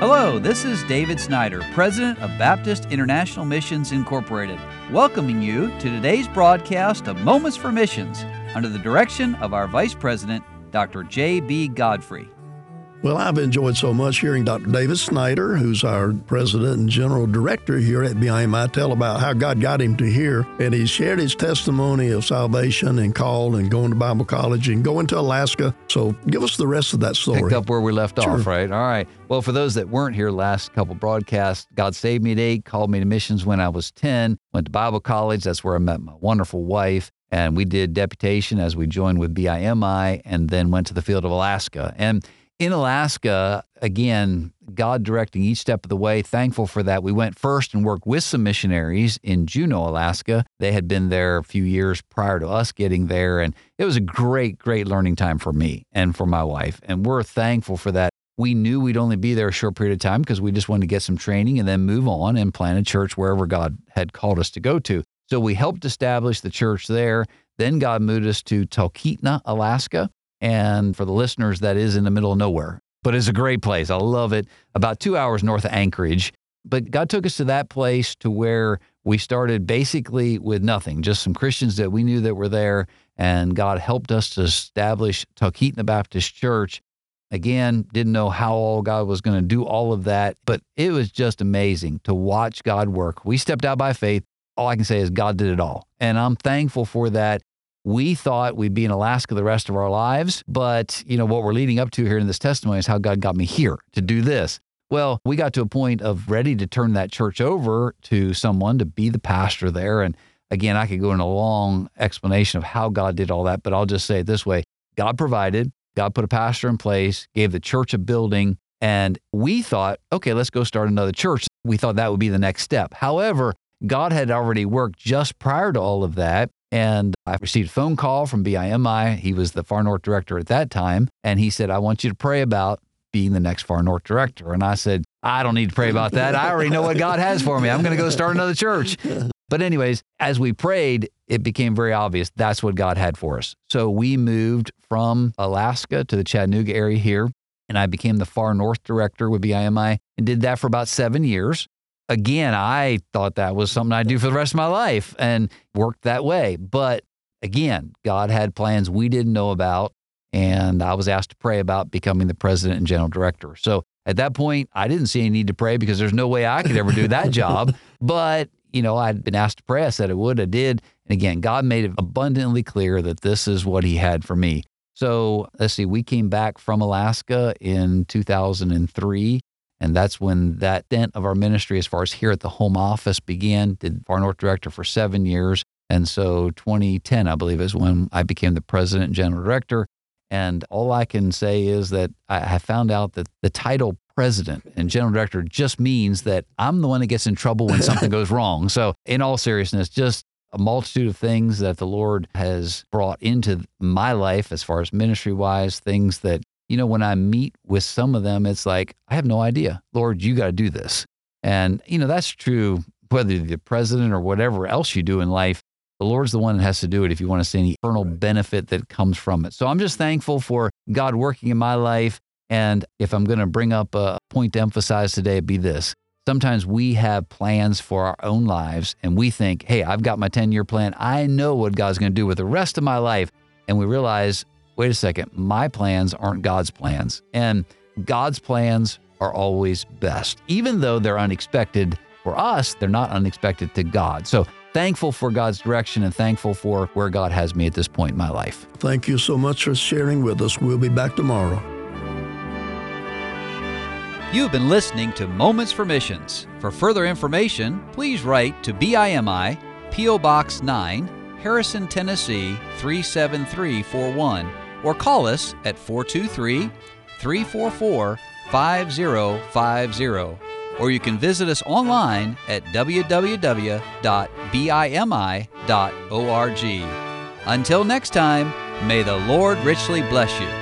Hello, this is David Snyder, President of Baptist International Missions Incorporated, welcoming you to today's broadcast of Moments for Missions under the direction of our Vice President, Dr. J.B. Godfrey. Well, I've enjoyed so much hearing Dr. David Snyder, who's our President and General Director here at BIMI, tell about how God got him to here. And he shared his testimony of salvation and call and going to Bible college and going to Alaska. So give us the rest of that story. Picked up where we left Sure. off, right? All right. Well, for those that weren't here last couple broadcasts, God saved me at 8, called me to missions when I was 10, went to Bible college. That's where I met my wonderful wife. And we did deputation as we joined with BIMI and then went to the field of Alaska. And in Alaska, again, God directing each step of the way, thankful for that. We went first and worked with some missionaries in Juneau, Alaska. They had been there a few years prior to us getting there, and it was a great, great learning time for me and for my wife, and we're thankful for that. We knew we'd only be there a short period of time because we just wanted to get some training and then move on and plant a church wherever God had called us to go to. So we helped establish the church there. Then God moved us to Talkeetna, Alaska. And for the listeners, that is in the middle of nowhere, but it's a great place. I love it. About 2 hours north of Anchorage. But God took us to that place to where we started basically with nothing, just some Christians that we knew that were there. And God helped us to establish Talkeetna Baptist Church. Again, didn't know how all God was going to do all of that, but it was just amazing to watch God work. We stepped out by faith. All I can say is God did it all. And I'm thankful for that. We thought we'd be in Alaska the rest of our lives, but what we're leading up to here in this testimony is how God got me here to do this. Well, we got to a point of ready to turn that church over to someone to be the pastor there. And again, I could go in a long explanation of how God did all that, but I'll just say it this way. God provided, God put a pastor in place, gave the church a building, and we thought, okay, let's go start another church. We thought that would be the next step. However, God had already worked just prior to all of that. And I received a phone call from BIMI. He was the Far North Director at that time. And he said, I want you to pray about being the next Far North Director. And I said, I don't need to pray about that. I already know what God has for me. I'm going to go start another church. But anyways, as we prayed, it became very obvious that's what God had for us. So we moved from Alaska to the Chattanooga area here. And I became the Far North Director with BIMI and did that for about 7 years. Again, I thought that was something I'd do for the rest of my life and worked that way. But again, God had plans we didn't know about, and I was asked to pray about becoming the President and General Director. So at that point, I didn't see any need to pray because there's no way I could ever do that job. But, I'd been asked to pray. I said I would. I did. And again, God made it abundantly clear that this is what he had for me. So let's see, we came back from Alaska in 2003. And that's when that dent of our ministry as far as here at the home office began. Did Far North Director for 7 years. And so 2010, I believe, is when I became the President and General Director. And all I can say is that I found out that the title President and General Director just means that I'm the one that gets in trouble when something goes wrong. So in all seriousness, just a multitude of things that the Lord has brought into my life as far as ministry-wise, things that when I meet with some of them, it's like, I have no idea. Lord, you got to do this. And, that's true, whether you're the president or whatever else you do in life, the Lord's the one that has to do it if you want to see any eternal benefit that comes from it. So I'm just thankful for God working in my life. And if I'm going to bring up a point to emphasize today, it'd be this. Sometimes we have plans for our own lives and we think, hey, I've got my 10-year plan. I know what God's going to do with the rest of my life. And we realize, wait a second, my plans aren't God's plans. And God's plans are always best. Even though they're unexpected for us, they're not unexpected to God. So thankful for God's direction and thankful for where God has me at this point in my life. Thank you so much for sharing with us. We'll be back tomorrow. You've been listening to Moments for Missions. For further information, please write to BIMI, P.O. Box 9, Harrison, Tennessee 37341, or call us at 423-344-5050, or you can visit us online at www.bimi.org. Until next time, may the Lord richly bless you.